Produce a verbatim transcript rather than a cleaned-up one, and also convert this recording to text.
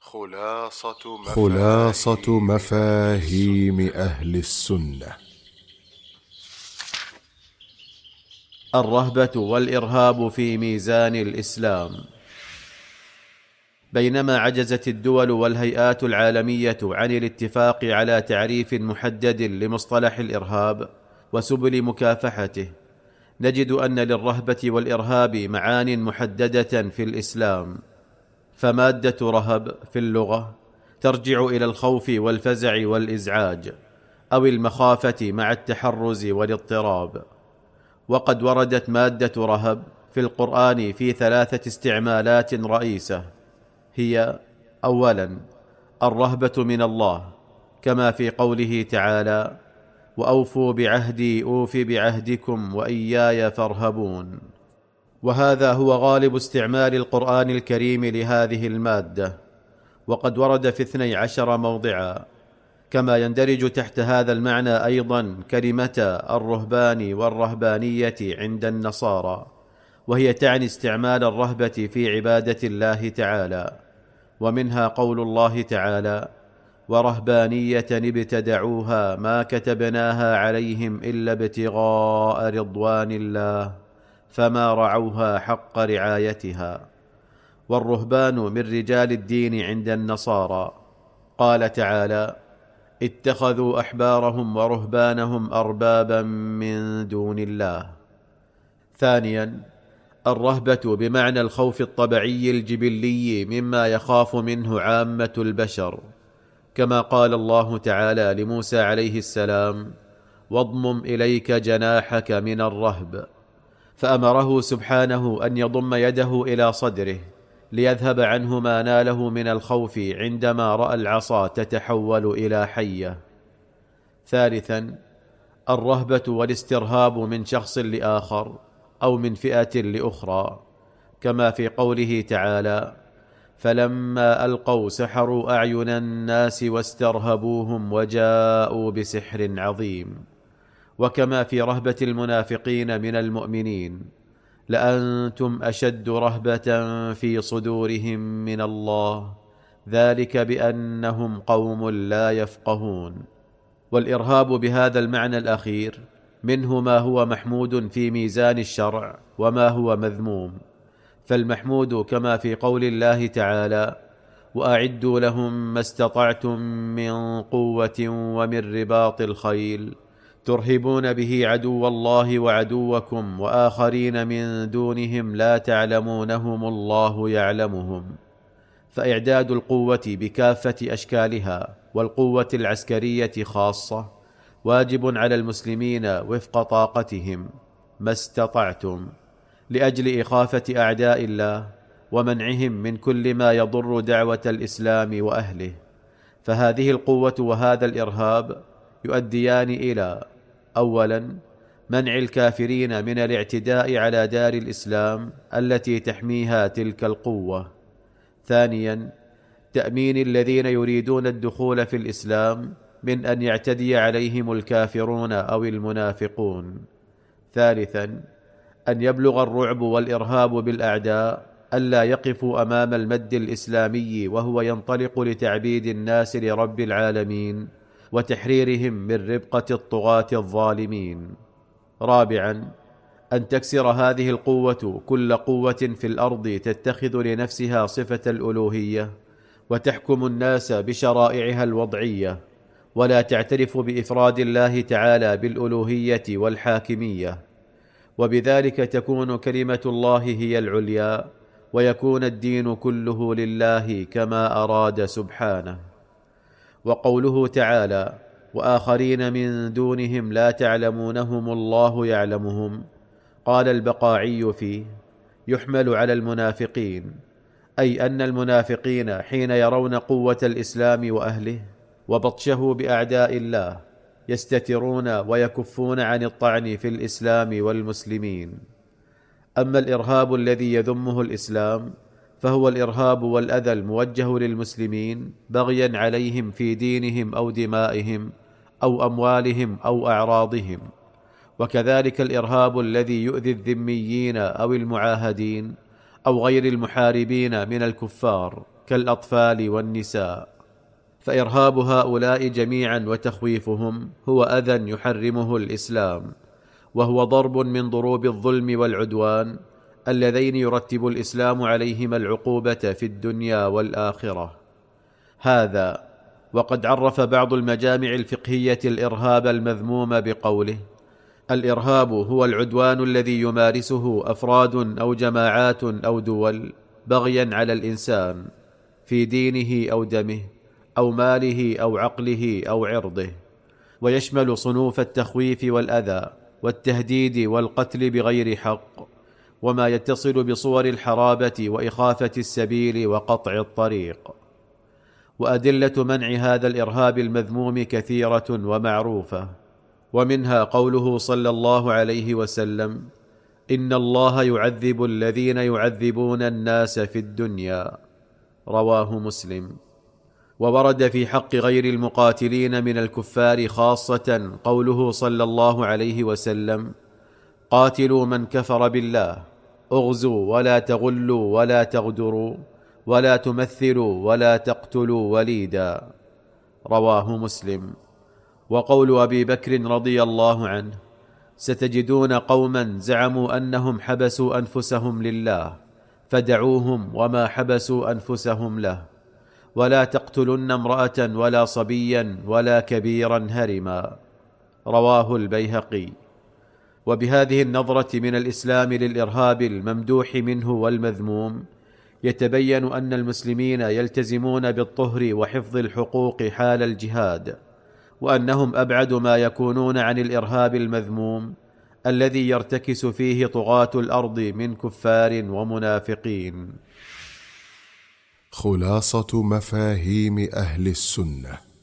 خلاصة خلاصة مفاهيم أهل السنة. الرهبة والإرهاب في ميزان الإسلام. بينما عجزت الدول والهيئات العالمية عن الاتفاق على تعريف محدد لمصطلح الإرهاب وسبل مكافحته، نجد أن للرهبة والإرهاب معان محددة في الإسلام. فمادة رهب في اللغة ترجع إلى الخوف والفزع والإزعاج، أو المخافة مع التحرز والاضطراب. وقد وردت مادة رهب في القرآن في ثلاثة استعمالات رئيسة، هي: أولا، الرهبة من الله، كما في قوله تعالى: وأوفوا بعهدي أوف بعهدكم وإياي فارهبون. وهذا هو غالب استعمال القرآن الكريم لهذه المادة، وقد ورد في اثني عشر موضعا. كما يندرج تحت هذا المعنى أيضا كلمة الرهبان والرهبانية عند النصارى، وهي تعني استعمال الرهبة في عبادة الله تعالى. ومنها قول الله تعالى: ورهبانية ابتدعوها ما كتبناها عليهم إلا ابتغاء رضوان الله فما رعوها حق رعايتها. والرهبان من رجال الدين عند النصارى. قال تعالى: اتخذوا أحبارهم ورهبانهم أربابا من دون الله. ثانيا، الرهبة بمعنى الخوف الطبيعي الجبلي مما يخاف منه عامة البشر، كما قال الله تعالى لموسى عليه السلام: واضمم إليك جناحك من الرهب، فأمره سبحانه أن يضم يده إلى صدره ليذهب عنه ما ناله من الخوف عندما رأى العصا تتحول إلى حية. ثالثا، الرهبة والاسترهاب من شخص لآخر أو من فئة لأخرى، كما في قوله تعالى: فلما ألقوا سحروا أعين الناس واسترهبوهم وجاءوا بسحر عظيم. وكما في رهبة المنافقين من المؤمنين: لأنتم أشد رهبة في صدورهم من الله ذلك بأنهم قوم لا يفقهون. والإرهاب بهذا المعنى الأخير منه ما هو محمود في ميزان الشرع وما هو مذموم. فالمحمود كما في قول الله تعالى: وأعدوا لهم ما استطعتم من قوة ومن رباط الخيل ترهبون به عدو الله وعدوكم وآخرين من دونهم لا تعلمونهم الله يعلمهم. فإعداد القوة بكافة أشكالها والقوة العسكرية خاصة واجب على المسلمين وفق طاقتهم ما استطعتم، لأجل إخافة أعداء الله ومنعهم من كل ما يضر دعوة الإسلام وأهله. فهذه القوة وهذا الإرهاب يؤديان إلى: أولا، منع الكافرين من الاعتداء على دار الإسلام التي تحميها تلك القوة. ثانيا، تأمين الذين يريدون الدخول في الإسلام من أن يعتدي عليهم الكافرون أو المنافقون. ثالثا، أن يبلغ الرعب والإرهاب بالأعداء ألا يقفوا أمام المد الإسلامي وهو ينطلق لتعبيد الناس لرب العالمين وتحريرهم من ربقة الطغاة الظالمين. رابعا، أن تكسر هذه القوة كل قوة في الأرض تتخذ لنفسها صفة الألوهية وتحكم الناس بشرائعها الوضعية، ولا تعترف بإفراد الله تعالى بالألوهية والحاكمية، وبذلك تكون كلمة الله هي العليا ويكون الدين كله لله كما أراد سبحانه. وقوله تعالى: وآخرين من دونهم لا تعلمونهم الله يعلمهم، قال البقاعي فيه: يحمل على المنافقين، أي أن المنافقين حين يرون قوة الإسلام وأهله وبطشه بأعداء الله يستترون ويكفون عن الطعن في الإسلام والمسلمين. أما الإرهاب الذي يذمه الإسلام فهو الإرهاب والأذى الموجه للمسلمين بغيا عليهم في دينهم أو دمائهم أو أموالهم أو أعراضهم، وكذلك الإرهاب الذي يؤذي الذميين أو المعاهدين أو غير المحاربين من الكفار كالأطفال والنساء. فإرهاب هؤلاء جميعا وتخويفهم هو أذى يحرمه الإسلام، وهو ضرب من ضروب الظلم والعدوان اللذين يرتب الإسلام عليهما العقوبة في الدنيا والآخرة. هذا وقد عرف بعض المجامع الفقهية الإرهاب المذموم بقوله: الإرهاب هو العدوان الذي يمارسه أفراد أو جماعات أو دول بغيا على الإنسان في دينه أو دمه أو ماله أو عقله أو عرضه، ويشمل صنوف التخويف والأذى والتهديد والقتل بغير حق، وما يتصل بصور الحرابة وإخافة السبيل وقطع الطريق. وأدلة منع هذا الإرهاب المذموم كثيرة ومعروفة، ومنها قوله صلى الله عليه وسلم: إن الله يعذب الذين يعذبون الناس في الدنيا، رواه مسلم. وورد في حق غير المقاتلين من الكفار خاصة قوله صلى الله عليه وسلم: قاتلوا من كفر بالله، اغزوا ولا تغلوا ولا تغدروا ولا تمثلوا ولا تقتلوا وليدا، رواه مسلم. وقول أبي بكر رضي الله عنه: ستجدون قوما زعموا أنهم حبسوا أنفسهم لله فدعوهم وما حبسوا أنفسهم له، ولا تقتلن امرأة ولا صبيا ولا كبيرا هرما، رواه البيهقي. وبهذه النظرة من الإسلام للإرهاب الممدوح منه والمذموم يتبين أن المسلمين يلتزمون بالطهر وحفظ الحقوق حال الجهاد، وأنهم أبعد ما يكونون عن الإرهاب المذموم الذي يرتكس فيه طغاة الأرض من كفار ومنافقين. خلاصة مفاهيم أهل السنة.